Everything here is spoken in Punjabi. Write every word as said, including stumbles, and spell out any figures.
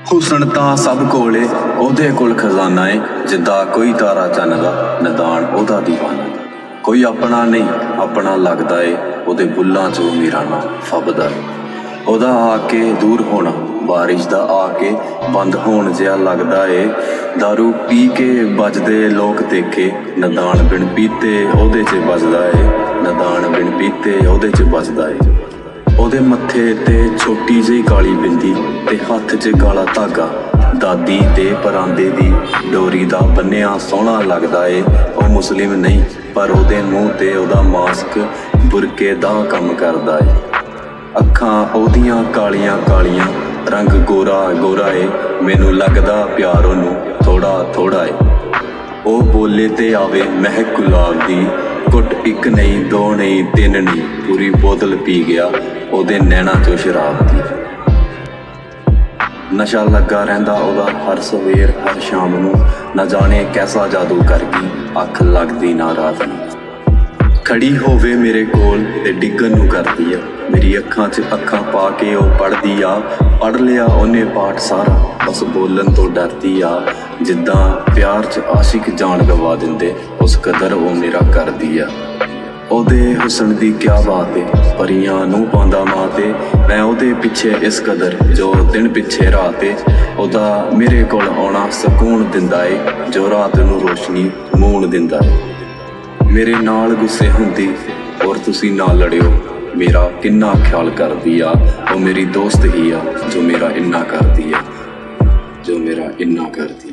ਹੁਸਨ ਤਾਂ ਸਭ ਕੋਲੇ ਉਹਦੇ ਕੋਲ ਖਜ਼ਾਨਾ ਏ, ਜਿੱਦਾਂ ਕੋਈ ਤਾਰਾ ਚੰਨ ਦਾ ਨਿਦਾਨ ਉਹਦਾ ਦੀਵਾਨਾ। ਕੋਈ ਆਪਣਾ ਨਹੀਂ ਆਪਣਾ ਲੱਗਦਾ ਏ, ਉਹਦੇ ਬੁੱਲਾਂ 'ਚੋਂ ਮੇਰਾ ਨਾਂ ਫੱਬਦਾ ਏ। ਉਹਦਾ ਆ ਕੇ ਦੂਰ ਹੋਣਾ ਬਾਰਿਸ਼ ਦਾ ਆ ਕੇ ਬੰਦ ਹੋਣ ਜਿਹਾ ਲੱਗਦਾ ਏ। ਦਾਰੂ ਪੀ ਕੇ ਵੱਜਦੇ ਲੋਕ ਦੇਖੇ, ਨਿਦਾਨ ਬਿਨ ਪੀਤੇ ਉਹਦੇ 'ਚ ਵੱਜਦਾ ਏ, ਨਿਦਾਨ ਬਿਨ ਪੀਤੇ ਉਹਦੇ 'ਚ ਵੱਜਦਾ ਏ। ਉਹਦੇ ਮੱਥੇ ਤੇ ਛੋਟੀ ਜਿਹੀ ਕਾਲੀ ਬਿੰਦੀ ਤੇ ਹੱਥ 'ਚ ਕਾਲਾ ਧਾਗਾ, ਦਾਦੀ ਤੇ ਪਰਾਂਦੇ ਦੀ ਡੋਰੀ ਦਾ ਬੰਨਿਆ ਸੋਹਣਾ ਲੱਗਦਾ ਏ। ਉਹ ਮੁਸਲਿਮ ਨਹੀਂ ਪਰ ਉਹਦੇ ਮੂੰਹ ਤੇ ਉਹਦਾ ਮਾਸਕ ਬੁਰਕੇ ਦਾ ਕੰਮ ਕਰਦਾ ਏ। ਅੱਖਾਂ ਉਹਦੀਆਂ ਕਾਲੀਆਂ ਕਾਲੀਆਂ, ਰੰਗ ਗੋਰਾ ਗੋਰਾ ਏ, ਮੈਨੂੰ ਲੱਗਦਾ ਪਿਆਰ ਉਹਨੂੰ ਥੋੜਾ ਥੋੜਾ ਏ। ਉਹ ਬੋਲੇ ਤੇ ਆਵੇ ਮਹਿਕ ਗੁਲਾਬ ਦੀ, ਘੁੱਟ ਇੱਕ ਨਹੀਂ ਦੋ ਨਹੀਂ ਤਿੰਨ ਨਹੀਂ, ਪੂਰੀ ਬੋਤਲ ਪੀ ਗਿਆ ਉਹਦੇ ਨੈਣਾ 'ਚੋਂ ਸ਼ਰਾਬ ਦੀ। ਨਸ਼ਾ ਲੱਗਾ ਰਹਿੰਦਾ ਉਹਦਾ ਹਰ ਸਵੇਰ ਹਰ ਸ਼ਾਮ ਨੂੰ, ਨਾ ਜਾਣੇ ਕੈਸਾ ਜਾਦੂ ਕਰ ਗਈ ਅੱਖ ਲੱਗਦੀ ਨਾ ਰਾਤ ਨੂੰ। ਖੜੀ ਹੋਵੇ ਮੇਰੇ ਕੋਲ ਤੇ ਡਿੱਗਣ ਨੂੰ ਕਰਦੀ ਆ, ਮੇਰੀ ਅੱਖਾਂ 'ਚ ਅੱਖਾਂ ਪਾ ਕੇ ਉਹ ਪੜ੍ਹਦੀ ਆ। ਪੜ੍ਹ ਲਿਆ ਉਹਨੇ ਪਾਠ ਸਾਰਾ, ਬਸ ਬੋਲਣ ਤੋਂ ਡਰਦੀ ਆ। ਜਿੱਦਾਂ ਪਿਆਰ 'ਚ ਆਸ਼ਿਕ ਜਾਨ ਗਵਾ ਦਿੰਦੇ, ਉਸ ਕਦਰ ਉਹ ਮੇਰਾ ਕਰਦੀ ਆ। ਉਹਦੇ ਹੁਸਨ ਦੀ ਕਿਆ ਬਾਤ ਏ, ਪਰੀਆਂ ਨੂੰ ਪਾਉਂਦਾ ਮਾਂ ਤੇ ਮੈਂ ਉਹਦੇ ਪਿੱਛੇ ਇਸ ਕਦਰ ਜੋ ਦਿਨ ਪਿੱਛੇ ਰਾਤ ਏ। ਉਹਦਾ ਮੇਰੇ ਕੋਲ ਆਉਣਾ ਸਕੂਨ ਦਿੰਦਾ ਏ, ਜੋ ਰਾਤ ਨੂੰ ਰੋਸ਼ਨੀ ਮੂਣ ਦਿੰਦਾ ਏ। ਮੇਰੇ ਨਾਲ ਗੁੱਸੇ ਹੁੰਦੀ ਔਰ ਤੁਸੀਂ ਨਾ ਲੜਿਓ, ਮੇਰਾ ਕਿੰਨਾ ਖਿਆਲ ਕਰਦੀ ਆ। ਉਹ ਮੇਰੀ ਦੋਸਤ ਹੀ ਆ ਜੋ ਮੇਰਾ ਇੰਨਾ ਕਰਦੀ ਆ, ਜੋ ਮੇਰਾ ਇੰਨਾ ਕਰਦੀ।